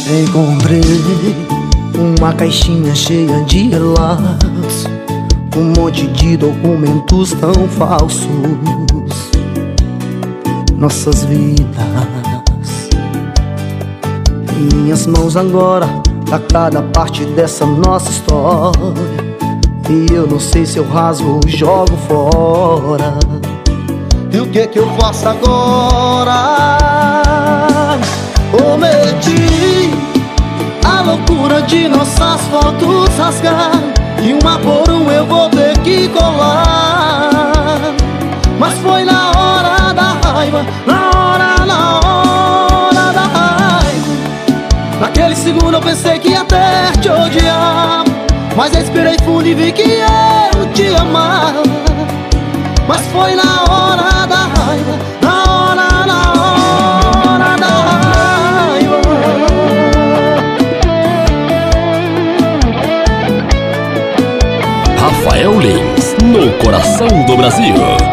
Encontrei uma caixinha cheia de relatos, um monte de documentos tão falsos. Nossas vidas em minhas mãos agora, tá cada parte dessa nossa história. E eu não sei se eu rasgo ou jogo fora. E o que eu faço agora? Omiti a loucura de nossas fotos rasgar, e uma por um eu vou ter que colar. Mas foi na hora da raiva, na hora da raiva. Naquele segundo eu pensei que ia até te odiar, mas respirei fundo e vi que eu te amava. Mas foi na hora da raiva, na hora da raiva. Rafael Lins, no coração do Brasil.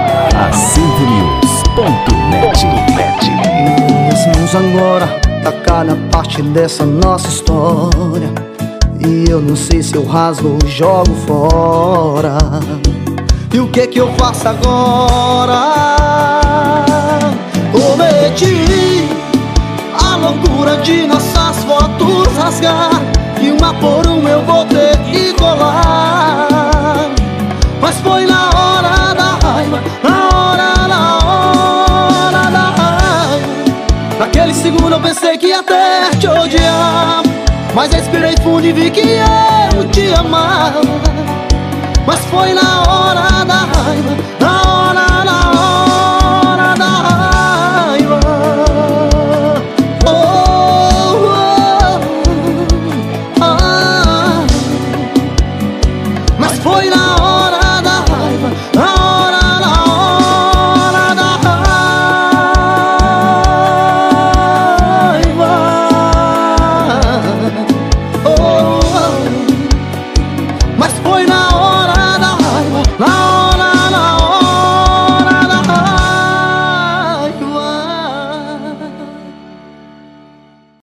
AcervoNews.net. Em minhas mãos agora, tá cada parte dessa nossa história. E eu não sei se eu rasgo ou jogo fora. E o que eu faço agora? Cometi a loucura de nossas fotos rasgar, e uma por um eu vou ter que colar. Mas foi na hora da raiva, na hora da raiva. Naquele segundo eu pensei que ia até te odiar, mas respirei fundo e vi que eu te amava. Mas foi na hora da raiva, na hora da raiva. Oh, oh, ah. Mas foi na hora